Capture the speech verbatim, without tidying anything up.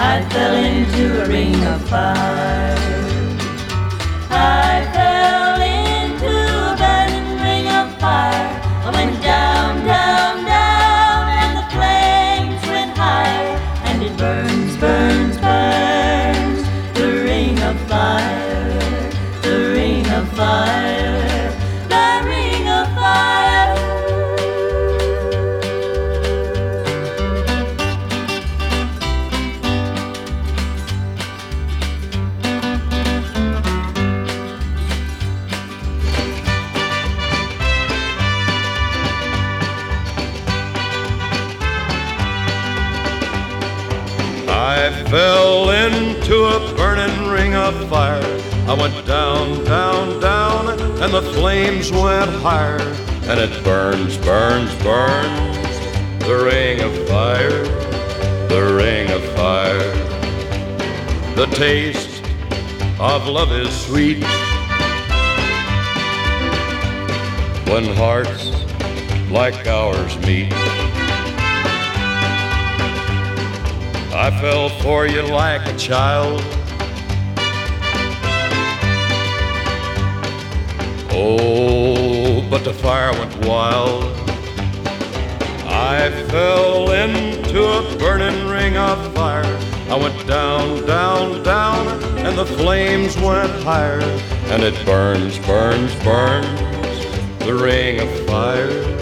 I fell into a ring of fire. I fell into a burning ring of fire. I went down, down, down, and the flames went higher. And it burns, burns, burns, the ring of fire, the ring of fire, the ring of fire. I fell into a burning ring of fire. I went down, down, down, and the flames went higher. And it burns, burns, burns, the ring of fire, the ring of fire. The taste of love is sweet when hearts like ours meet. I fell for you like a child. Oh, but the fire went wild. I fell into a burning ring of fire. I went down, down, down, and the flames went higher. And it burns, burns, burns, the ring of fire,